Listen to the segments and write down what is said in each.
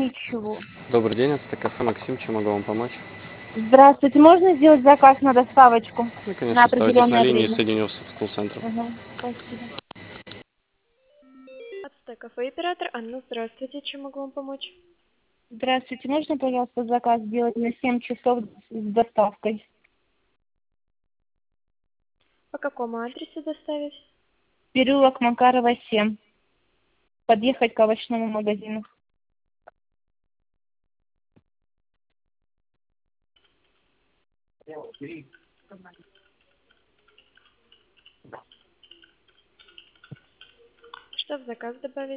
Ничего. Добрый день, это кафе Максим, чем могу вам помочь? Здравствуйте, можно сделать заказ на доставочку Ну, на конечно, оставайтесь на определенное линии, время? соединю вас с колл-центром. Спасибо. Ацтек кафе оператор Анна, здравствуйте, чем могу вам помочь? Здравствуйте, можно, пожалуйста, заказ сделать на 7 часов с доставкой? По какому адресу доставить? Переулок Макарова, 7. Подъехать к овощному магазину. Что в заказ добавить?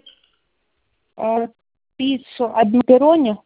Пиццу одну пепперони,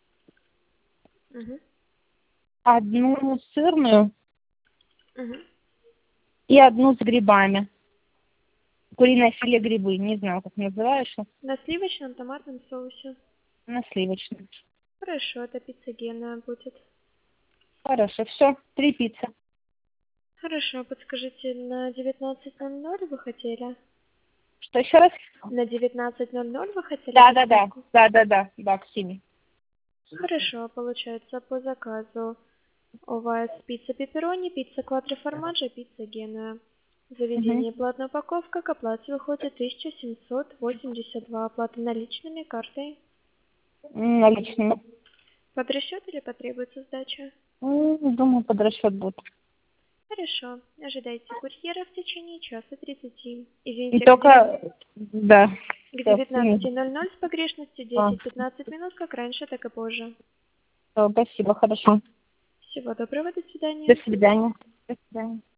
Угу. одну сырную Угу. и одну с грибами. Куриное филе грибы, не знаю, как называешь, На сливочном томатном соусе. на сливочном. Хорошо, это пицца Гена будет. Хорошо, все, 3 пиццы. Хорошо, подскажите, на 19:00 вы хотели? Что, еще раз? На 19:00 вы хотели Да, доставку? к 7. Хорошо, получается по заказу у вас пицца пепперони, пицца квадроформаджо, пицца Гена. Заведение платная упаковка, к оплате выходит 1782. Оплата наличными, картой. Наличными. Под расчет или потребуется сдача? Думаю, под расчет будет. Хорошо. Ожидайте курьера в течение часа 30. И Извините, только, да. к 19:00 с погрешностью А, 10-15 минут, как раньше, так и позже. спасибо, хорошо. Всего доброго, до До свидания. свидания. До свидания.